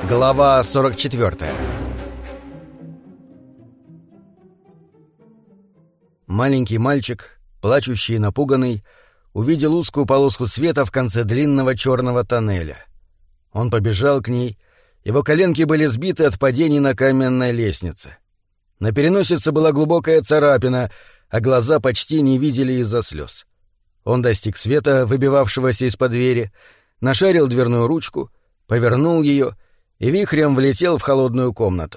Глава 44. Маленький мальчик, плачущий и напуганный, увидел узкую полоску света в конце длинного черного тоннеля. Он побежал к ней, его коленки были сбиты от падений на каменной лестнице. На переносице была глубокая царапина, а глаза почти не видели из-за слез. Он достиг света, выбивавшегося из-под двери, нашарил дверную ручку, повернул ее и вихрем влетел в холодную комнату.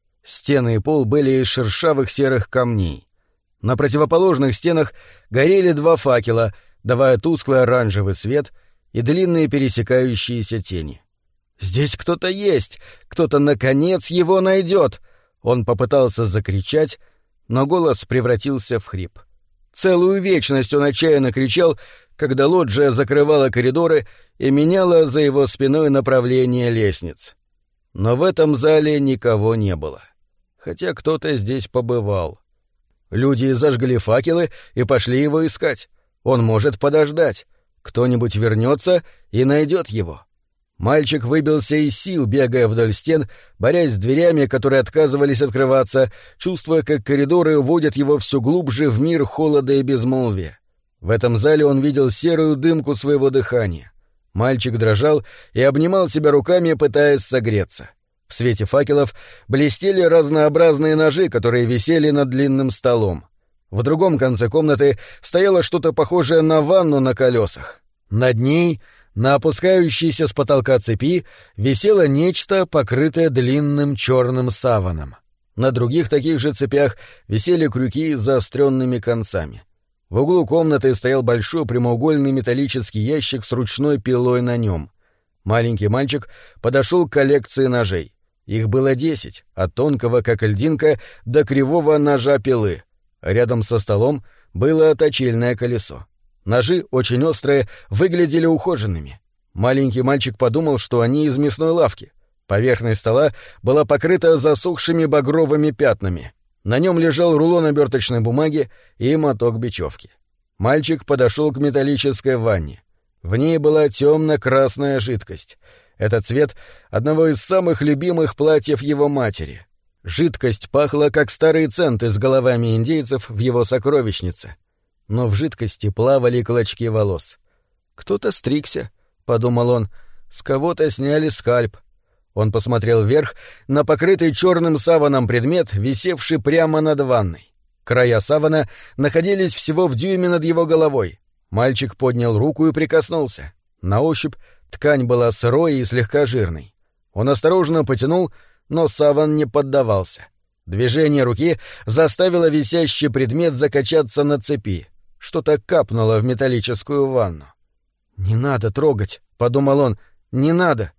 Стены и пол были из шершавых серых камней. На противоположных стенах горели два факела, давая тусклый оранжевый свет и длинные пересекающиеся тени. «Здесь кто-то есть! Кто-то, наконец, его найдет!» Он попытался закричать, но голос превратился в хрип. Целую вечность он отчаянно кричал, когда лоджия закрывала коридоры и меняла за его спиной направление лестниц. Но в этом зале никого не было. Хотя кто-то здесь побывал. Люди зажгли факелы и пошли его искать. Он может подождать. Кто-нибудь вернется и найдет его. Мальчик выбился из сил, бегая вдоль стен, борясь с дверями, которые отказывались открываться, чувствуя, как коридоры уводят его все глубже в мир холода и безмолвия. В этом зале он видел серую дымку своего дыхания. Мальчик дрожал и обнимал себя руками, пытаясь согреться. В свете факелов блестели разнообразные ножи, которые висели над длинным столом. В другом конце комнаты стояло что-то похожее на ванну на колесах. Над ней, на опускающейся с потолка цепи, висело нечто, покрытое длинным черным саваном. На других таких же цепях висели крюки с заостренными концами. В углу комнаты стоял большой прямоугольный металлический ящик с ручной пилой на нем. Маленький мальчик подошел к коллекции ножей. Их было 10, от тонкого, как льдинка, до кривого ножа пилы. Рядом со столом было точильное колесо. Ножи, очень острые, выглядели ухоженными. Маленький мальчик подумал, что они из мясной лавки. Поверхность стола была покрыта засохшими багровыми пятнами. На нем лежал рулон оберточной бумаги и моток бечевки. Мальчик подошел к металлической ванне. В ней была темно-красная жидкость. Это цвет одного из самых любимых платьев его матери. Жидкость пахла, как старые центы с головами индейцев в его сокровищнице. Но в жидкости плавали клочки волос. «Кто-то стригся», — подумал он, — «с кого-то сняли скальп». Он посмотрел вверх на покрытый черным саваном предмет, висевший прямо над ванной. Края савана находились всего в дюйме над его головой. Мальчик поднял руку и прикоснулся. На ощупь ткань была сырой и слегка жирной. Он осторожно потянул, но саван не поддавался. Движение руки заставило висящий предмет закачаться на цепи. Что-то капнуло в металлическую ванну. «Не надо трогать», — подумал он, — «не надо».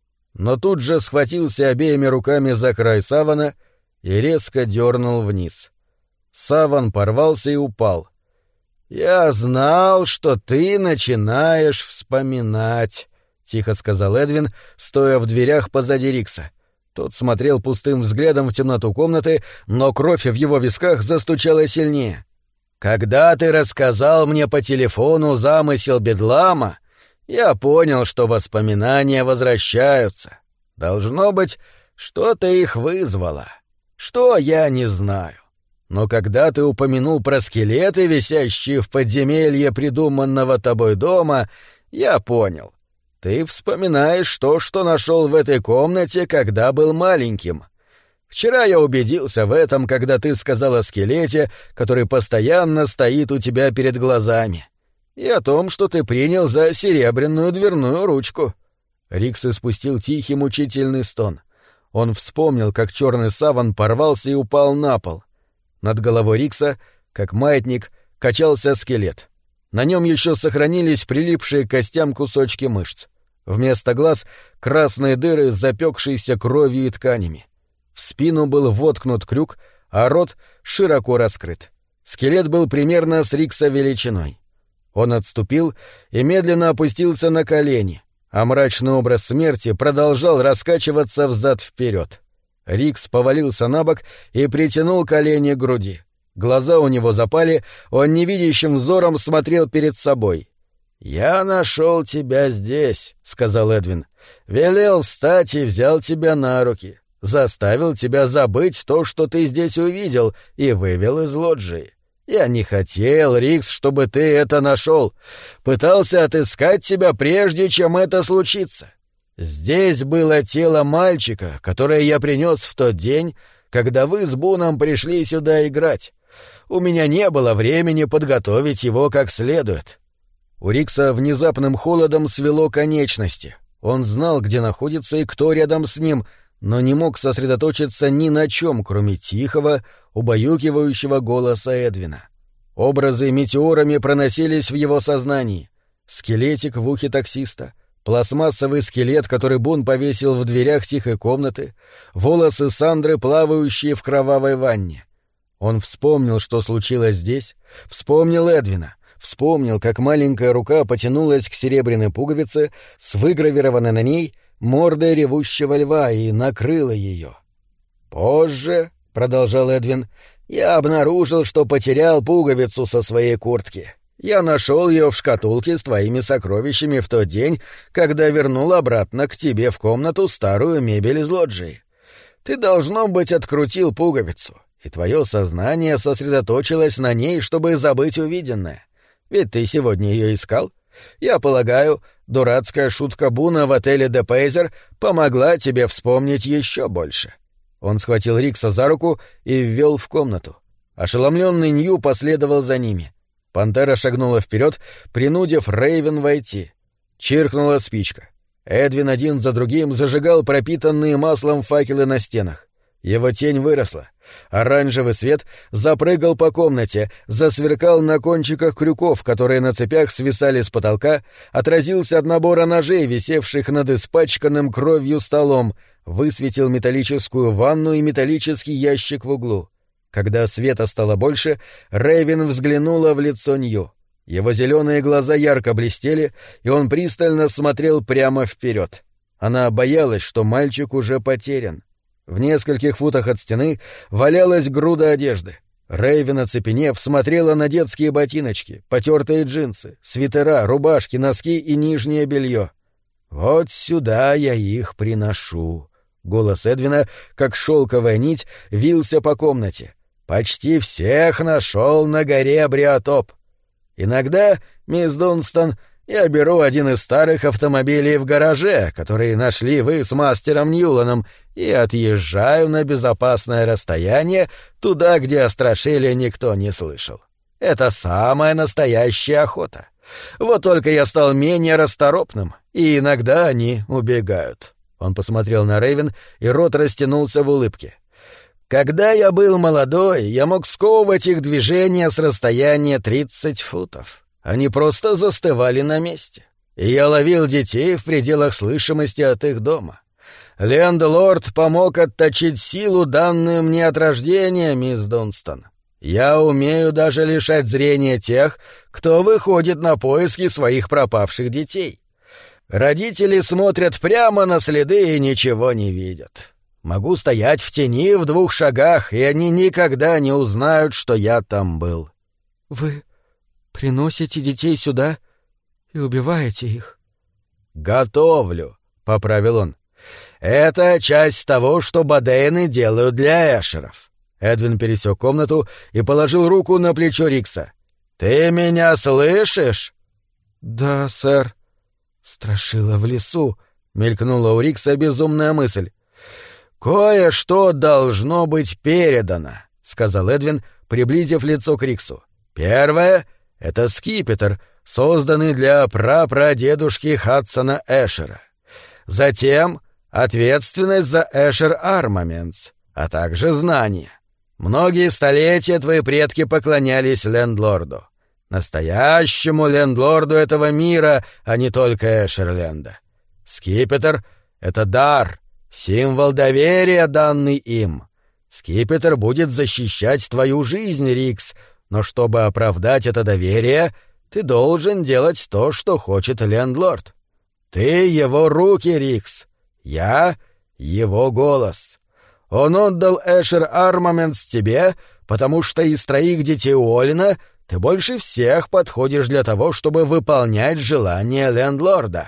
Но тут же схватился обеими руками за край савана и резко дернул вниз. Саван порвался и упал. «Я знал, что ты начинаешь вспоминать», — тихо сказал Эдвин, стоя в дверях позади Рикса. Тот смотрел пустым взглядом в темноту комнаты, но кровь в его висках застучала сильнее. «Когда ты рассказал мне по телефону замысел Бедлама, я понял, что воспоминания возвращаются. Должно быть, что-то их вызвало. Что, я не знаю. Но когда ты упомянул про скелеты, висящие в подземелье придуманного тобой дома, я понял. Ты вспоминаешь то, что нашел в этой комнате, когда был маленьким. Вчера я убедился в этом, когда ты сказал о скелете, который постоянно стоит у тебя перед глазами. И о том, что ты принял за серебряную дверную ручку». Рикс испустил тихий мучительный стон. Он вспомнил, как черный саван порвался и упал на пол. Над головой Рикса, как маятник, качался скелет. На нем еще сохранились прилипшие к костям кусочки мышц. Вместо глаз — красные дыры с запекшейся кровью и тканями. В спину был воткнут крюк, а рот широко раскрыт. Скелет был примерно с Рикса величиной. Он отступил и медленно опустился на колени, а мрачный образ смерти продолжал раскачиваться взад-вперед. Рикс повалился на бок и притянул колени к груди. Глаза у него запали, он невидящим взором смотрел перед собой. «Я нашел тебя здесь», — сказал Эдвин. «Велел встать и взял тебя на руки. Заставил тебя забыть то, что ты здесь увидел, и вывел из лоджии. Я не хотел, Рикс, чтобы ты это нашел. Пытался отыскать тебя, прежде чем это случится. Здесь было тело мальчика, которое я принес в тот день, когда вы с Буном пришли сюда играть. У меня не было времени подготовить его как следует». У Рикса внезапным холодом свело конечности. Он знал, где находится и кто рядом с ним, но не мог сосредоточиться ни на чем, кроме тихого, убаюкивающего голоса Эдвина. Образы метеорами проносились в его сознании. Скелетик в ухе таксиста, пластмассовый скелет, который Бун повесил в дверях тихой комнаты, волосы Сандры, плавающие в кровавой ванне. Он вспомнил, что случилось здесь, вспомнил Эдвина, вспомнил, как маленькая рука потянулась к серебряной пуговице с выгравированной на ней мордой ревущего льва и накрыла ее. «Позже», — продолжал Эдвин, — «я обнаружил, что потерял пуговицу со своей куртки. Я нашел ее в шкатулке с твоими сокровищами в тот день, когда вернул обратно к тебе в комнату старую мебель из лоджии. Ты, должно быть, открутил пуговицу, и твое сознание сосредоточилось на ней, чтобы забыть увиденное. Ведь ты сегодня ее искал? Я полагаю, дурацкая шутка Буна в отеле «Де Пейзер» помогла тебе вспомнить еще больше». Он схватил Рикса за руку и ввел в комнату. Ошеломленный Нью последовал за ними. Пантера шагнула вперед, принудив Рейвен войти. Чиркнула спичка. Эдвин один за другим зажигал пропитанные маслом факелы на стенах. Его тень выросла. Оранжевый свет запрыгал по комнате, засверкал на кончиках крюков, которые на цепях свисали с потолка, отразился от набора ножей, висевших над испачканным кровью столом, высветил металлическую ванну и металлический ящик в углу. Когда света стало больше, Рейвен взглянула в лицо Нью. Его зеленые глаза ярко блестели, и он пристально смотрел прямо вперед. Она боялась, что мальчик уже потерян. В нескольких футах от стены валялась груда одежды. Рейвен, оцепенев, смотрела на детские ботиночки, потертые джинсы, свитера, рубашки, носки и нижнее белье. «Вот сюда я их приношу». Голос Эдвина, как шелковая нить, вился по комнате. «Почти всех нашел на горе Бриотоп. Иногда, мисс Дунстон, я беру один из старых автомобилей в гараже, который нашли вы с мастером Ньюланом, и отъезжаю на безопасное расстояние туда, где о страшиле никто не слышал. Это самая настоящая охота. Вот только я стал менее расторопным, и иногда они убегают». Он посмотрел на Рейвен, и рот растянулся в улыбке. «Когда я был молодой, я мог сковывать их движение с расстояния 30 футов. Они просто застывали на месте. И я ловил детей в пределах слышимости от их дома. Лендлорд помог отточить силу, данную мне от рождения, мисс Дунстон. Я умею даже лишать зрения тех, кто выходит на поиски своих пропавших детей. Родители смотрят прямо на следы и ничего не видят. Могу стоять в тени в 2 шагах, и они никогда не узнают, что я там был». «Вы приносите детей сюда и убиваете их?» «Готовлю», — поправил он. «Это часть того, что Бодейны делают для эшеров». Эдвин пересек комнату и положил руку на плечо Рикса. «Ты меня слышишь?» «Да, сэр». «Страшила в лесу», — мелькнула у Рикса безумная мысль. «Кое-что должно быть передано», — сказал Эдвин, приблизив лицо к Риксу. «Первое — это скипетр, созданный для прапрадедушки Хадсона Эшера. Затем ответственность за Эшер Армаментс, а также знания. Многие столетия твои предки поклонялись лендлорду. Настоящему лендлорду этого мира, а не только Эшерленда. Скипетр — это дар, символ доверия, данный им. Скипетр будет защищать твою жизнь, Рикс, но чтобы оправдать это доверие, ты должен делать то, что хочет лендлорд. Ты его руки, Рикс. Я — его голос. Он отдал Эшер Армаментс тебе, потому что из 3 детей Уоллина Ты больше всех подходишь для того, чтобы выполнять желания лендлорда».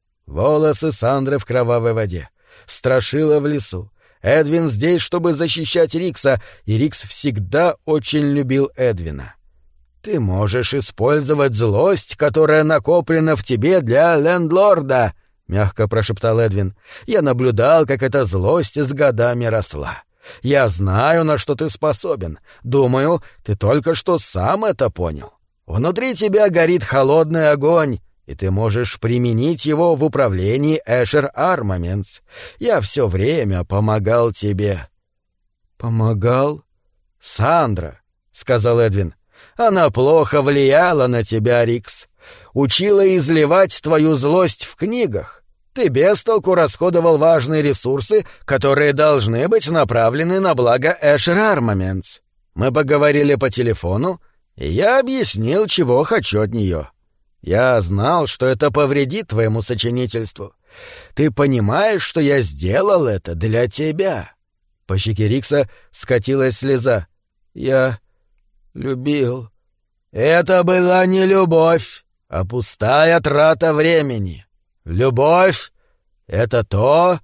Волосы Сандры в кровавой воде. Страшила в лесу. Эдвин здесь, чтобы защищать Рикса, и Рикс всегда очень любил Эдвина. «Ты можешь использовать злость, которая накоплена в тебе для лендлорда», — мягко прошептал Эдвин. «Я наблюдал, как эта злость с годами росла. Я знаю, на что ты способен. Думаю, ты только что сам это понял. Внутри тебя горит холодный огонь, и ты можешь применить его в управлении Эшер Армаментс. Я все время помогал тебе». «Помогал?» «Сандра», — сказал Эдвин. «Она плохо влияла на тебя, Рикс. Учила изливать твою злость в книгах. Ты без толку расходовал важные ресурсы, которые должны быть направлены на благо Эшер Армаментс. Мы поговорили по телефону, и я объяснил, чего хочу от нее. Я знал, что это повредит твоему сочинительству. Ты понимаешь, что я сделал это для тебя?» По щеке Рикса скатилась слеза. «Я любил». «Это была не любовь, а пустая трата времени. Любовь — это то,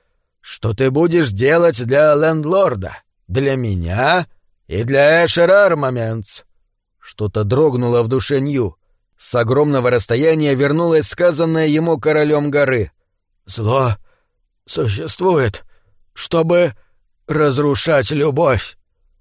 что ты будешь делать для лендлорда, для меня и для Эшер Армаментс». Что-то дрогнуло в душе Нью. С огромного расстояния вернулось сказанное ему королем горы. «Зло существует, чтобы разрушать любовь».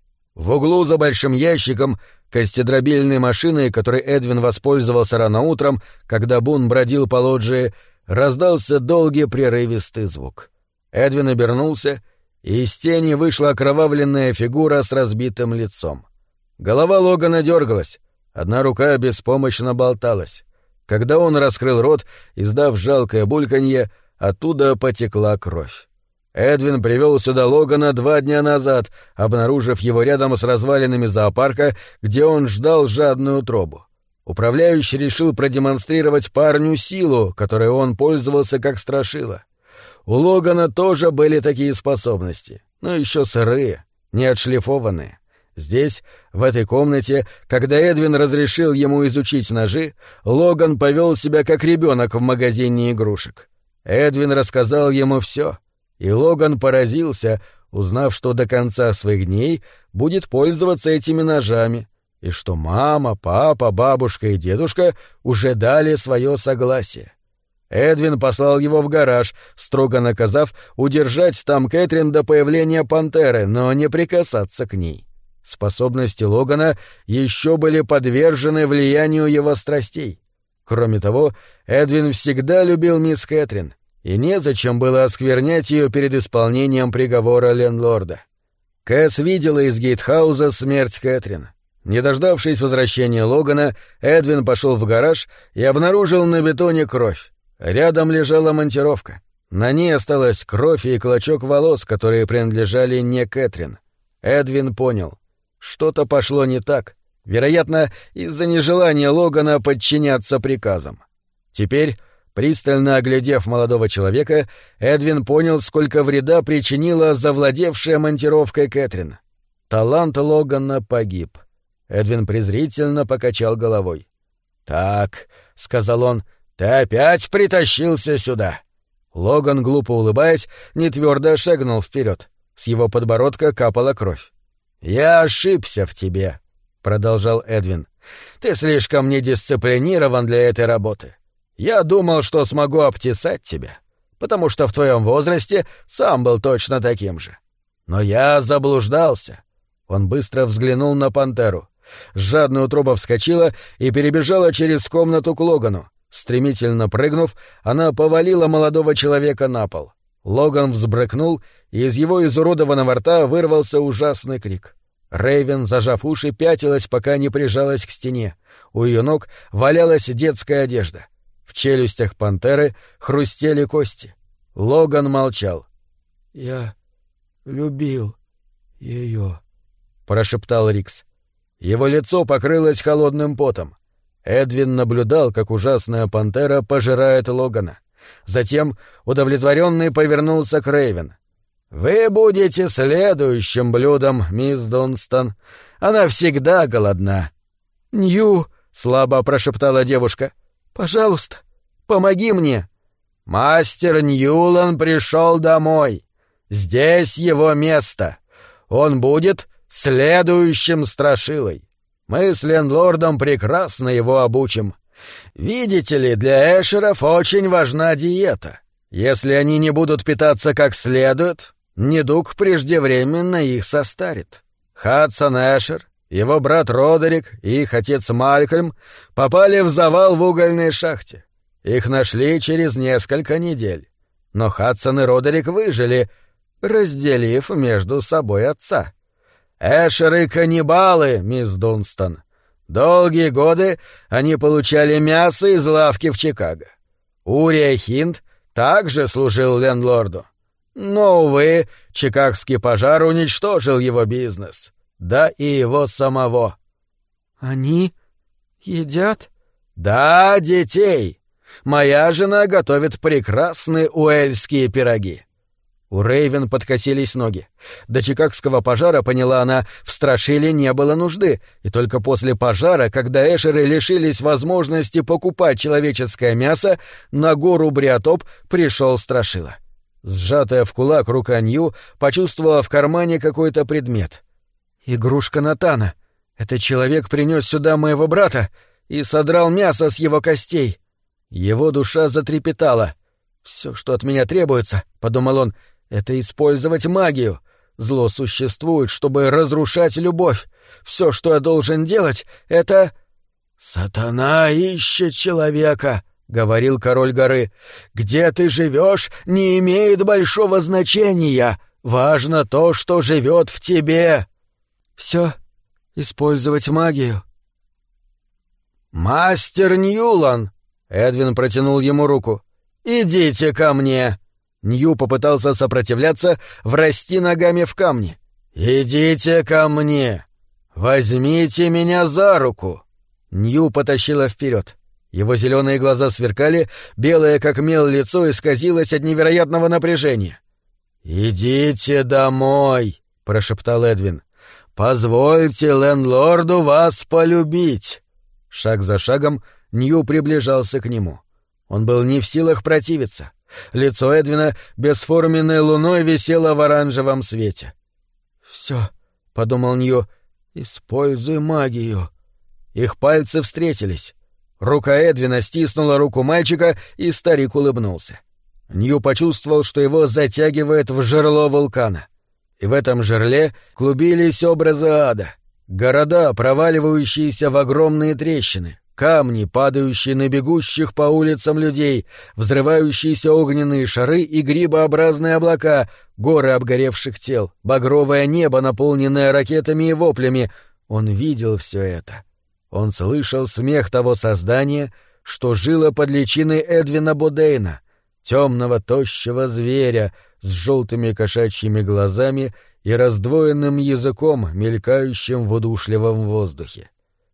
В углу за большим ящиком костедробильной машиной, которой Эдвин воспользовался рано утром, когда Бун бродил по лоджии, раздался долгий прерывистый звук. Эдвин обернулся, и из тени вышла окровавленная фигура с разбитым лицом. Голова Логана дергалась, одна рука беспомощно болталась. Когда он раскрыл рот, издав жалкое бульканье, оттуда потекла кровь. Эдвин привел сюда Логана 2 дня назад, обнаружив его рядом с развалинами зоопарка, где он ждал жадную утробу. Управляющий решил продемонстрировать парню силу, которой он пользовался как страшило. У Логана тоже были такие способности, но еще сырые, не отшлифованные. Здесь, в этой комнате, когда Эдвин разрешил ему изучить ножи, Логан повел себя как ребенок в магазине игрушек. Эдвин рассказал ему все, и Логан поразился, узнав, что до конца своих дней будет пользоваться этими ножами, и что мама, папа, бабушка и дедушка уже дали свое согласие. Эдвин послал его в гараж, строго наказав удержать там Кэтрин до появления пантеры, но не прикасаться к ней. Способности Логана еще были подвержены влиянию его страстей. Кроме того, Эдвин всегда любил мисс Кэтрин, и незачем было осквернять ее перед исполнением приговора лендлорда. Кэс видела из гейтхауза смерть Кэтрин. Не дождавшись возвращения Логана, Эдвин пошел в гараж и обнаружил на бетоне кровь. Рядом лежала монтировка. На ней осталась кровь и клочок волос, которые принадлежали не Кэтрин. Эдвин понял. Что-то пошло не так. Вероятно, из-за нежелания Логана подчиняться приказам. Теперь, пристально оглядев молодого человека, Эдвин понял, сколько вреда причинила завладевшая монтировкой Кэтрин. Талант Логана погиб. Эдвин презрительно покачал головой. «Так», — сказал он, — «ты опять притащился сюда». Логан, глупо улыбаясь, нетвёрдо шагнул вперед. С его подбородка капала кровь. «Я ошибся в тебе», — продолжал Эдвин. «Ты слишком недисциплинирован для этой работы. Я думал, что смогу обтесать тебя, потому что в твоем возрасте сам был точно таким же. Но я заблуждался». Он быстро взглянул на пантеру. Жадная утроба вскочила и перебежала через комнату к Логану. Стремительно прыгнув, она повалила молодого человека на пол. Логан взбрыкнул, и из его изуродованного рта вырвался ужасный крик. Рейвен, зажав уши, пятилась, пока не прижалась к стене. У ее ног валялась детская одежда. В челюстях пантеры хрустели кости. Логан молчал. «Я любил ее», — прошептал Рикс. Его лицо покрылось холодным потом. Эдвин наблюдал, как ужасная пантера пожирает Логана. Затем, удовлетворенный, повернулся к Рейвен. «Вы будете следующим блюдом, мисс Дунстон. Она всегда голодна». «Нью», — слабо прошептала девушка, — «пожалуйста, помоги мне». «Мастер Ньюлан пришел домой. Здесь его место. Он будет следующим страшилой. Мы с лендлордом прекрасно его обучим. Видите ли, для эшеров очень важна диета. Если они не будут питаться как следует, недуг преждевременно их состарит. Хадсон Эшер, его брат Родерик и их отец Малькольм попали в завал в угольной шахте. Их нашли через несколько недель. Но Хадсон и Родерик выжили, разделив между собой отца. Эшеры — каннибалы, мисс Дунстон. Долгие годы они получали мясо из лавки в Чикаго. Урия Хинт также служил лендлорду. Но, увы, чикагский пожар уничтожил его бизнес. Да и его самого. «Они едят?» «Да, детей. Моя жена готовит прекрасные уэльские пироги». У Рейвен подкосились ноги. До чикагского пожара, поняла она, в страшиле не было нужды, и только после пожара, когда эшеры лишились возможности покупать человеческое мясо, на гору Бриотоп пришел страшила. Сжатая в кулак рука Нью почувствовала в кармане какой-то предмет. «Игрушка Натана. Этот человек принес сюда моего брата и содрал мясо с его костей». Его душа затрепетала. «Все, что от меня требуется», — подумал он, — это использовать магию. Зло существует, чтобы разрушать любовь. Все, что я должен делать, это...» «Сатана ищет человека», — говорил король горы. «Где ты живешь, не имеет большого значения. Важно то, что живет в тебе». «Все, использовать магию». «Мастер Ньюлан», — Эдвин протянул ему руку, — «идите ко мне». Нью попытался сопротивляться, врасти ногами в камни. «Идите ко мне! Возьмите меня за руку!» Нью потащила вперед. Его зеленые глаза сверкали, белое как мел лицо исказилось от невероятного напряжения. «Идите домой!» — прошептал Эдвин. «Позвольте лендлорду вас полюбить!» Шаг за шагом Нью приближался к нему. Он был не в силах противиться. Лицо Эдвина бесформенной луной висело в оранжевом свете. «Все», — подумал Нью, — «используй магию». Их пальцы встретились. Рука Эдвина стиснула руку мальчика, и старик улыбнулся. Нью почувствовал, что его затягивает в жерло вулкана. И в этом жерле клубились образы ада. Города, проваливающиеся в огромные трещины. Камни, падающие на бегущих по улицам людей, взрывающиеся огненные шары и грибообразные облака, горы обгоревших тел, багровое небо, наполненное ракетами и воплями. Он видел все это. Он слышал смех того создания, что жило под личиной Эдвина Бодейна, темного тощего зверя с желтыми кошачьими глазами и раздвоенным языком, мелькающим в удушливом воздухе.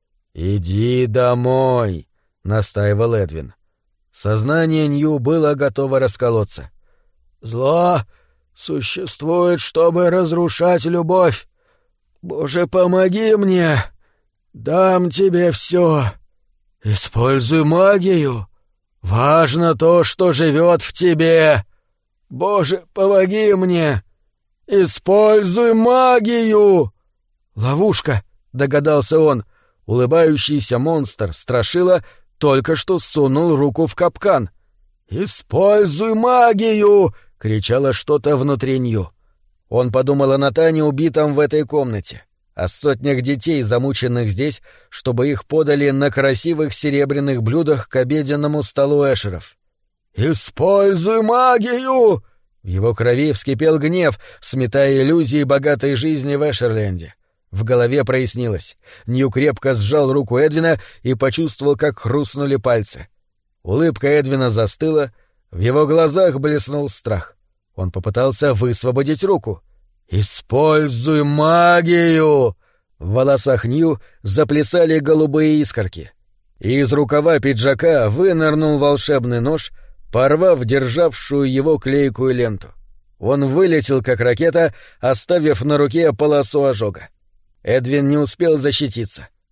«Иди домой», — настаивал Эдвин. Сознание Нью было готово расколоться. «Зло существует, чтобы разрушать любовь. Боже, помоги мне! Дам тебе все. Используй магию. Важно то, что живет в тебе. Боже, помоги мне! Используй магию!» «Ловушка», — догадался он. Улыбающийся монстр, страшила, только что сунул руку в капкан. «Используй магию!» — кричало что-то внутри Нью. Он подумал о Натане, убитом в этой комнате, о сотнях детей, замученных здесь, чтобы их подали на красивых серебряных блюдах к обеденному столу эшеров. «Используй магию!» В его крови вскипел гнев, сметая иллюзии богатой жизни в Эшерленде. В голове прояснилось. Нью крепко сжал руку Эдвина и почувствовал, как хрустнули пальцы. Улыбка Эдвина застыла, в его глазах блеснул страх. Он попытался высвободить руку. «Используй магию!» В волосах Нью заплясали голубые искорки. И из рукава пиджака вынырнул волшебный нож, порвав державшую его клейкую ленту. Он вылетел, как ракета, оставив на руке полосу ожога. Эдвин не успел защититься.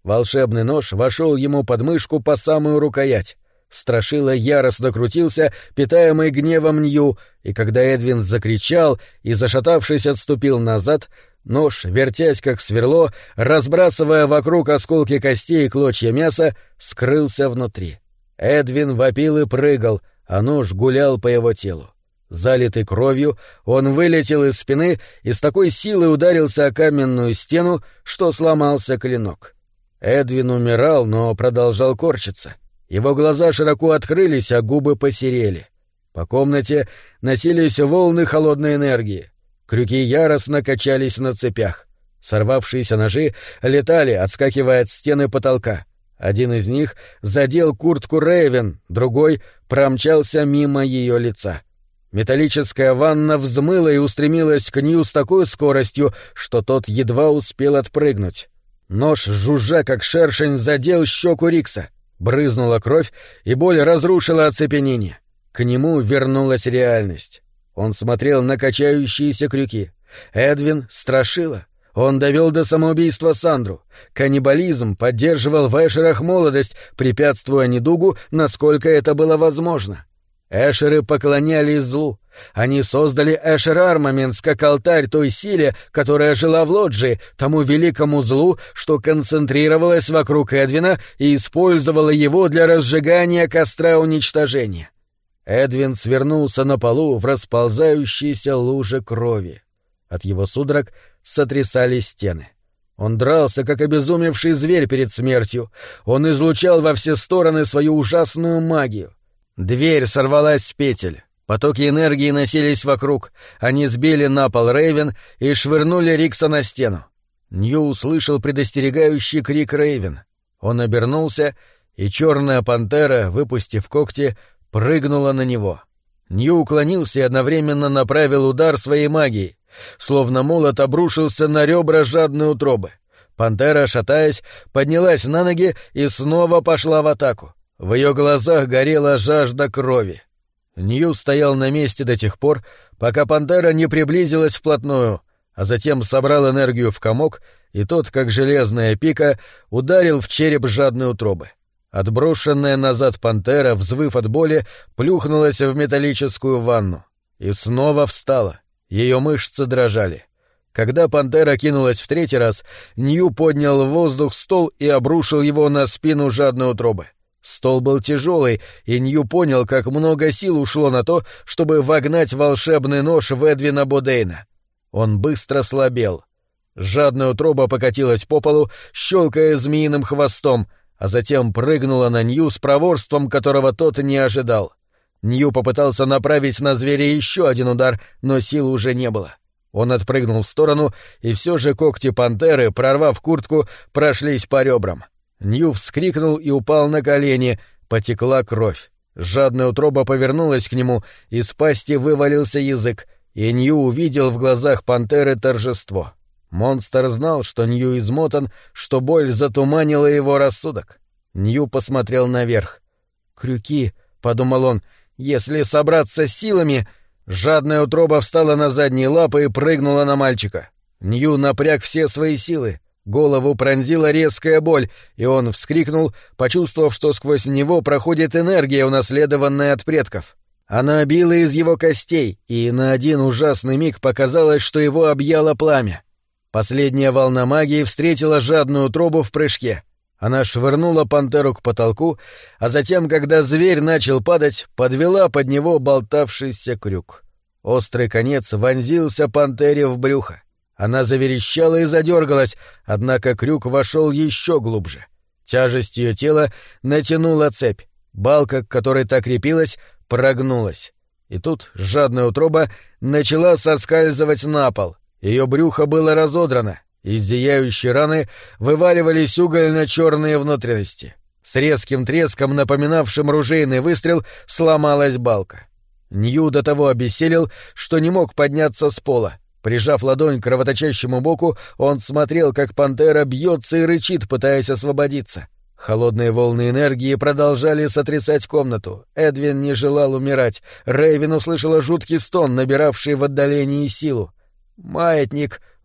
Волшебный нож вошел ему под мышку по самую рукоять. Страшила яростно крутился, питаемый гневом Нью, и когда Эдвин закричал и, зашатавшись, отступил назад, нож, вертясь как сверло, разбрасывая вокруг осколки костей и клочья мяса, скрылся внутри. Эдвин вопил и прыгал, а нож гулял по его телу. Залитый кровью, он вылетел из спины и с такой силой ударился о каменную стену, что сломался клинок. Эдвин умирал, но продолжал корчиться. Его глаза широко открылись, а губы посерели. По комнате носились волны холодной энергии. Крюки яростно качались на цепях. Сорвавшиеся ножи летали, отскакивая от стены потолка. Один из них задел куртку Рейвен, другой промчался мимо ее лица. Металлическая ванна взмыла и устремилась к Нью с такой скоростью, что тот едва успел отпрыгнуть. Нож, жужжа как шершень, задел щеку Рикса. Брызнула кровь, и боль разрушила оцепенение. К нему вернулась реальность. Он смотрел на качающиеся крюки. Эдвин страшила. Он довел до самоубийства Сандру. Каннибализм поддерживал в Эшерах молодость, препятствуя недугу, насколько это было возможно. Эшеры поклонялись злу. Они создали Эшер Армаментс как алтарь той силе, которая жила в лоджии, тому великому злу, что концентрировалось вокруг Эдвина и использовало его для разжигания костра уничтожения. Эдвин свернулся на полу в расползающейся луже крови. От его судорог сотрясались стены. Он дрался, как обезумевший зверь перед смертью. Он излучал во все стороны свою ужасную магию. Дверь сорвалась с петель. Потоки энергии носились вокруг. Они сбили на пол Рейвен и швырнули Рикса на стену. Нью услышал предостерегающий крик Рейвен. Он обернулся, и черная пантера, выпустив когти, прыгнула на него. Нью уклонился и одновременно направил удар своей магией. Словно молот обрушился на ребра жадной утробы. Пантера, шатаясь, поднялась на ноги и снова пошла в атаку. В ее глазах горела жажда крови. Нью стоял на месте до тех пор, пока пантера не приблизилась вплотную, а затем собрал энергию в комок, и тот, как железная пика, ударил в череп жадной утробы. Отброшенная назад пантера, взвыв от боли, плюхнулась в металлическую ванну. И снова встала. Ее мышцы дрожали. Когда пантера кинулась в третий раз, Нью поднял в воздух стол и обрушил его на спину жадной утробы. Стол был тяжелый, и Нью понял, как много сил ушло на то, чтобы вогнать волшебный нож в Эдвина Бодейна. Он быстро слабел. Жадная утроба покатилась по полу, щелкая змеиным хвостом, а затем прыгнула на Нью с проворством, которого тот не ожидал. Нью попытался направить на зверя еще один удар, но сил уже не было. Он отпрыгнул в сторону, и все же когти пантеры, прорвав куртку, прошлись по ребрам. Нью вскрикнул и упал на колени, потекла кровь. Жадная утроба повернулась к нему, из пасти вывалился язык, и Нью увидел в глазах пантеры торжество. Монстр знал, что Нью измотан, что боль затуманила его рассудок. Нью посмотрел наверх. «Крюки», — подумал он, — «если собраться силами...» Жадная утроба встала на задние лапы и прыгнула на мальчика. Нью напряг все свои силы. Голову пронзила резкая боль, и он вскрикнул, почувствовав, что сквозь него проходит энергия, унаследованная от предков. Она била из его костей, и на один ужасный миг показалось, что его объяло пламя. Последняя волна магии встретила жадную утробу в прыжке. Она швырнула пантеру к потолку, а затем, когда зверь начал падать, подвела под него болтавшийся крюк. Острый конец вонзился пантере в брюхо. Она заверещала и задергалась, однако крюк вошел еще глубже. Тяжесть ее тела натянула цепь. Балка, к которой та крепилась, прогнулась. И тут жадная утроба начала соскальзывать на пол. Ее брюхо было разодрано. Из зияющей раны вываливались угольно-черные внутренности. С резким треском, напоминавшим ружейный выстрел, сломалась балка. Нью до того обессилел, что не мог подняться с пола. Прижав ладонь к кровоточащему боку, он смотрел, как пантера бьется и рычит, пытаясь освободиться. Холодные волны энергии продолжали сотрясать комнату. Эдвин не желал умирать. Рейвен услышала жуткий стон, набиравший в отдалении силу. «Маятник!» —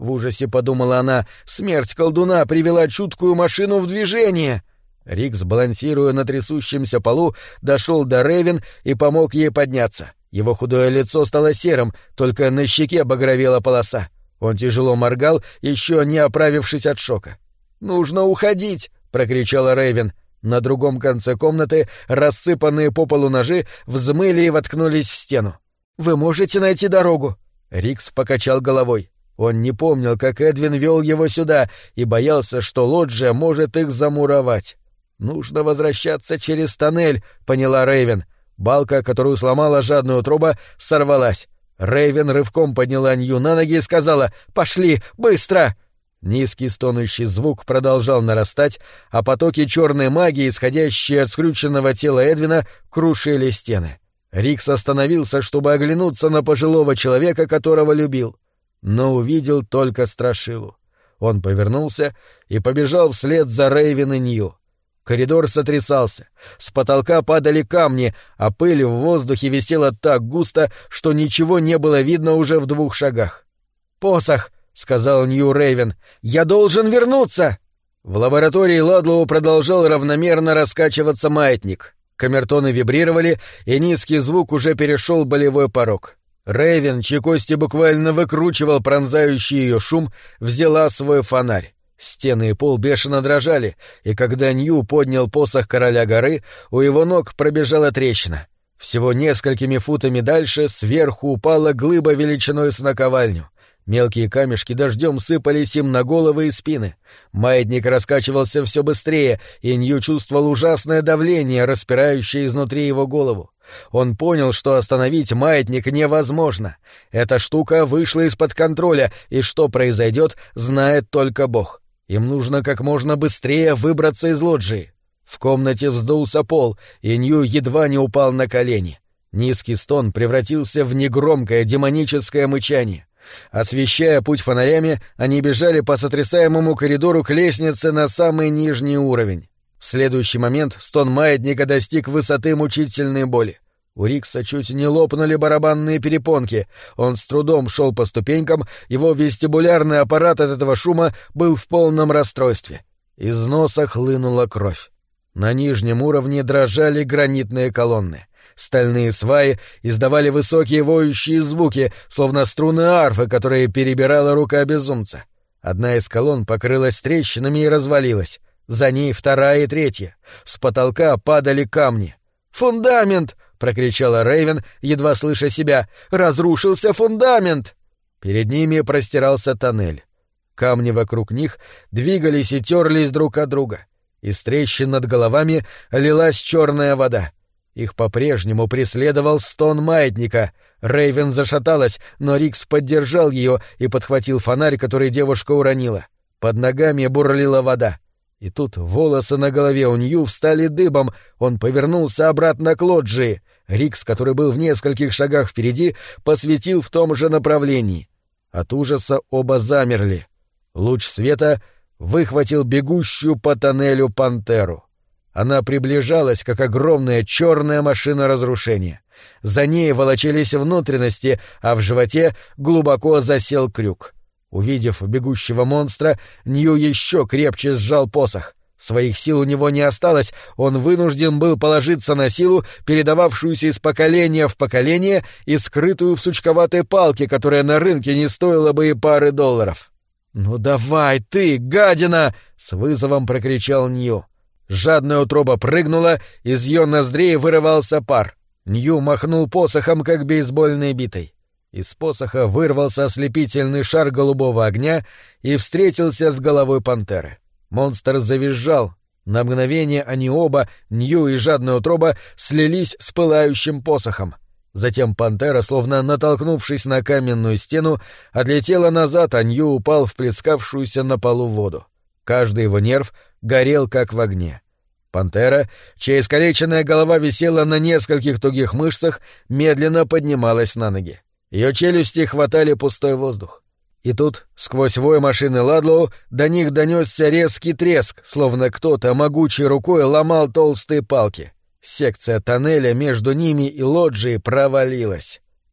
В ужасе подумала она, смерть колдуна привела чуткую машину в движение. Рикс, балансируя на трясущемся полу, дошел до Рейвен и помог ей подняться. Его худое лицо стало серым, только на щеке багровела полоса. Он тяжело моргал, еще не оправившись от шока. «Нужно уходить!» — прокричала Рейвен. На другом конце комнаты рассыпанные по полу ножи взмыли и воткнулись в стену. «Вы можете найти дорогу?» Рикс покачал головой. Он не помнил, как Эдвин вел его сюда, и боялся, что лоджия может их замуровать. «Нужно возвращаться через тоннель», — поняла Рейвен. Балка, которую сломала жадная утроба, сорвалась. Рейвен рывком подняла Нью на ноги и сказала: «Пошли, быстро!» Низкий стонущий звук продолжал нарастать, а потоки черной магии, исходящие от скрюченного тела Эдвина, крушили стены. Рикс остановился, чтобы оглянуться на пожилого человека, которого любил, но увидел только страшилу. Он повернулся и побежал вслед за Рейвен и Нью. Коридор сотрясался, с потолка падали камни, а пыль в воздухе висела так густо, что ничего не было видно уже в 2 шагах. «Посох!» — сказал Нью Рейвен. «Я должен вернуться!» В лаборатории Ладлоу продолжал равномерно раскачиваться маятник. Камертоны вибрировали, и низкий звук уже перешел болевой порог. Рейвен, чьи кости буквально выкручивал пронзающий ее шум, взяла свой фонарь. Стены и пол бешено дрожали, и когда Нью поднял посох короля горы, у его ног пробежала трещина. Всего несколькими футами дальше сверху упала глыба величиной с наковальню. Мелкие камешки дождем сыпались им на головы и спины. Маятник раскачивался все быстрее, и Нью чувствовал ужасное давление, распирающее изнутри его голову. Он понял, что остановить маятник невозможно. Эта штука вышла из-под контроля, и что произойдет, знает только Бог. Им нужно как можно быстрее выбраться из лоджии. В комнате вздулся пол, и Нью едва не упал на колени. Низкий стон превратился в негромкое демоническое мычание. Освещая путь фонарями, они бежали по сотрясаемому коридору к лестнице на самый нижний уровень. В следующий момент стон маятника достиг высоты мучительной боли. У Рикса чуть не лопнули барабанные перепонки. Он с трудом шел по ступенькам, его вестибулярный аппарат от этого шума был в полном расстройстве. Из носа хлынула кровь. На нижнем уровне дрожали гранитные колонны. Стальные сваи издавали высокие воющие звуки, словно струны арфы, которые перебирала рука безумца. Одна из колонн покрылась трещинами и развалилась. За ней 2-я и 3-я. С потолка падали камни. «Фундамент!» — прокричала Рейвен, едва слыша себя. «Разрушился фундамент!» Перед ними простирался тоннель. Камни вокруг них двигались и терлись друг от друга. Из трещин над головами лилась черная вода. Их по-прежнему преследовал стон маятника. Рейвен зашаталась, но Рикс поддержал ее и подхватил фонарь, который девушка уронила. Под ногами бурлила вода. И тут волосы на голове у Нью встали дыбом, он повернулся обратно к лоджии. Рикс, который был в нескольких шагах впереди, посветил в том же направлении. От ужаса оба замерли. Луч света выхватил бегущую по тоннелю пантеру. Она приближалась, как огромная черная машина разрушения. За ней волочились внутренности, а в животе глубоко засел крюк. Увидев бегущего монстра, Нью еще крепче сжал посох. Своих сил у него не осталось, он вынужден был положиться на силу, передававшуюся из поколения в поколение и скрытую в сучковатой палке, которая на рынке не стоила бы и пары долларов. «Ну давай ты, гадина!» — с вызовом прокричал Нью. Жадная утроба прыгнула, из ее ноздрей вырывался пар. Нью махнул посохом, как бейсбольной битой. Из посоха вырвался ослепительный шар голубого огня и встретился с головой пантеры. Монстр завизжал. На мгновение они оба, Нью и жадная утроба, слились с пылающим посохом. Затем пантера, словно натолкнувшись на каменную стену, отлетела назад, а Нью упал в плескавшуюся на полу воду. Каждый его нерв горел, как в огне. Пантера, чья искалеченная голова висела на нескольких тугих мышцах, медленно поднималась на ноги. Ее челюсти хватали пустой воздух. И тут, сквозь вой машины Ладлоу, до них донесся резкий треск, словно кто-то могучей рукой ломал толстые палки. Секция тоннеля между ними и лоджией провалилась.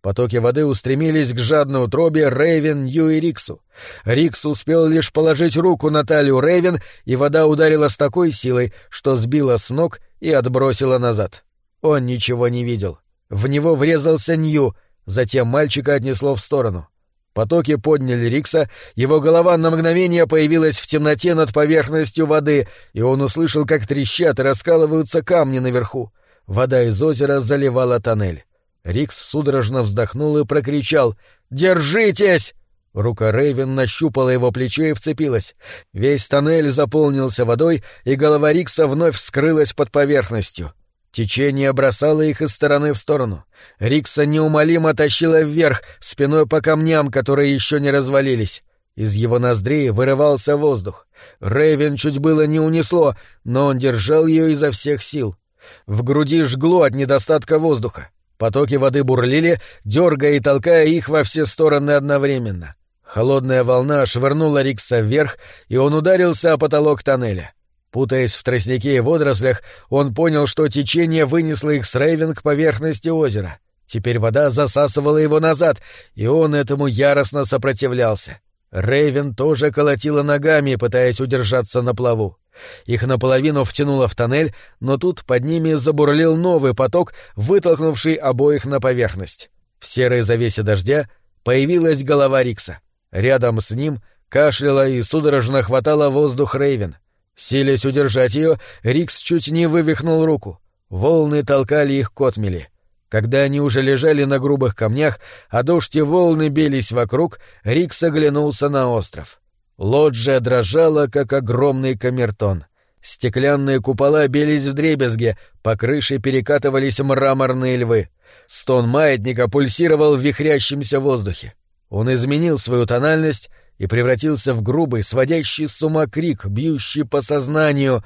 Потоки воды устремились к жадной утробе Рейвен, Нью и Риксу. Рикс успел лишь положить руку на талию Рейвен, и вода ударила с такой силой, что сбила с ног и отбросила назад. Он ничего не видел. В него врезался Нью, затем мальчика отнесло в сторону. Потоки подняли Рикса, его голова на мгновение появилась в темноте над поверхностью воды, и он услышал, как трещат и раскалываются камни наверху. Вода из озера заливала тоннель. Рикс судорожно вздохнул и прокричал: «Держитесь!» Рука Рейвен нащупала его плечо и вцепилась. Весь тоннель заполнился водой, и голова Рикса вновь скрылась под поверхностью. Течение бросало их из стороны в сторону. Рикса неумолимо тащило вверх, спиной по камням, которые еще не развалились. Из его ноздрей вырывался воздух. Рейвен чуть было не унесло, но он держал ее изо всех сил. В груди жгло от недостатка воздуха. Потоки воды бурлили, дергая и толкая их во все стороны одновременно. Холодная волна швырнула Рикса вверх, и он ударился о потолок тоннеля. Путаясь в тростнике и водорослях, он понял, что течение вынесло их с Рейвен к поверхности озера. Теперь вода засасывала его назад, и он этому яростно сопротивлялся. Рейвен тоже колотила ногами, пытаясь удержаться на плаву. Их наполовину втянуло в тоннель, но тут под ними забурлил новый поток, вытолкнувший обоих на поверхность. В серой завесе дождя появилась голова Рикса. Рядом с ним кашляла и судорожно хватала воздух Рейвен. Силясь удержать ее, Рикс чуть не вывихнул руку. Волны толкали их к отмели. Когда они уже лежали на грубых камнях, а дождь и волны бились вокруг, Рикс оглянулся на остров. Лоджия дрожала, как огромный камертон. Стеклянные купола бились вдребезги, по крыше перекатывались мраморные львы. Стон маятника пульсировал в вихрящемся воздухе. Он изменил свою тональность и превратился в грубый, сводящий с ума крик, бьющий по сознанию: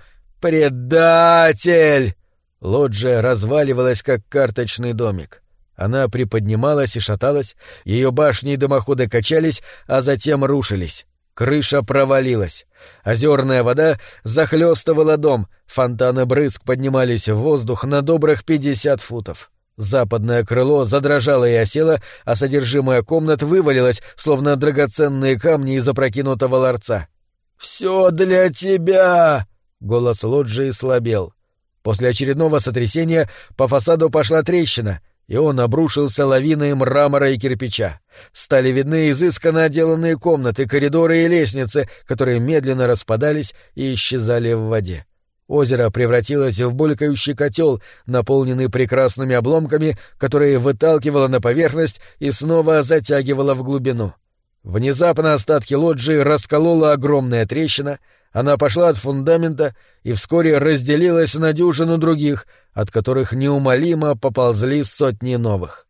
«Предатель!». Лоджия разваливалась, как карточный домик. Она приподнималась и шаталась, ее башни и дымоходы качались, а затем рушились. Крыша провалилась. Озерная вода захлёстывала дом, фонтаны брызг поднимались в воздух на добрых 50 футов. Западное крыло задрожало и осело, а содержимое комнат вывалилось, словно драгоценные камни из опрокинутого ларца. «Всё для тебя!» — голос Лоджии слабел. После очередного сотрясения по фасаду пошла трещина, и он обрушился лавиной мрамора и кирпича. Стали видны изысканно отделанные комнаты, коридоры и лестницы, которые медленно распадались и исчезали в воде. Озеро превратилось в булькающий котел, наполненный прекрасными обломками, которые выталкивало на поверхность и снова затягивало в глубину. Внезапно остатки лоджии расколола огромная трещина, она пошла от фундамента и вскоре разделилась на дюжину других, от которых неумолимо поползли сотни новых.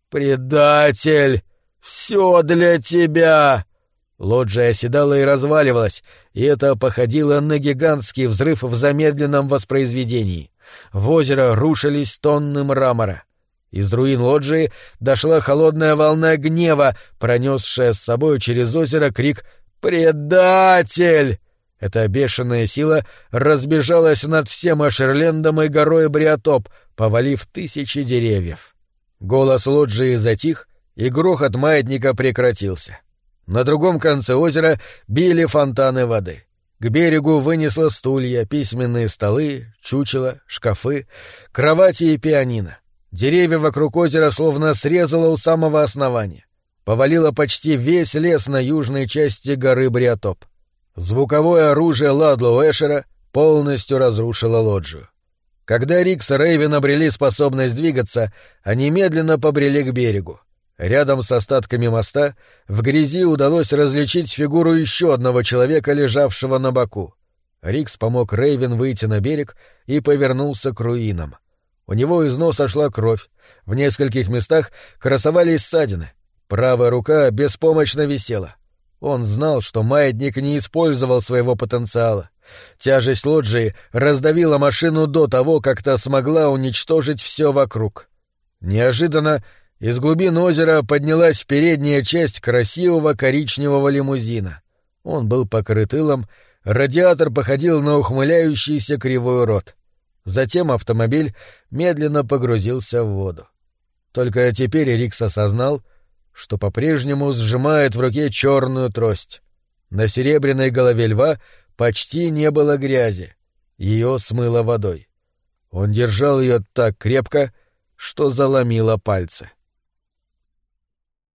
«Предатель! Все для тебя!» Лоджия оседала и разваливалась, и это походило на гигантский взрыв в замедленном воспроизведении. В озеро рушились тонны мрамора. Из руин лоджии дошла холодная волна гнева, пронесшая с собой через озеро крик «Предатель!». Эта бешеная сила разбежалась над всем Ашерлендом и горой Бриотоп, повалив тысячи деревьев. Голос лоджии затих, и грохот маятника прекратился. На другом конце озера били фонтаны воды. К берегу вынесло стулья, письменные столы, чучела, шкафы, кровати и пианино. Деревья вокруг озера словно срезало у самого основания. Повалило почти весь лес на южной части горы Бриотоп. Звуковое оружие Ладлоу Эшера полностью разрушило лоджию. Когда Рикс и Рейвен обрели способность двигаться, они медленно побрели к берегу. Рядом с остатками моста в грязи удалось различить фигуру еще одного человека, лежавшего на боку. Рикс помог Рейвен выйти на берег и повернулся к руинам. У него из носа шла кровь, в нескольких местах красовались ссадины. Правая рука беспомощно висела. Он знал, что маятник не использовал своего потенциала. Тяжесть лоджии раздавила машину до того, как та смогла уничтожить все вокруг. Неожиданно из глубин озера поднялась передняя часть красивого коричневого лимузина. Он был покрыт илом, радиатор походил на ухмыляющийся кривой рот. Затем автомобиль медленно погрузился в воду. Только теперь Рикс осознал, что по-прежнему сжимает в руке черную трость. На серебряной голове льва почти не было грязи. Ее смыло водой. Он держал ее так крепко, что заломило пальцы.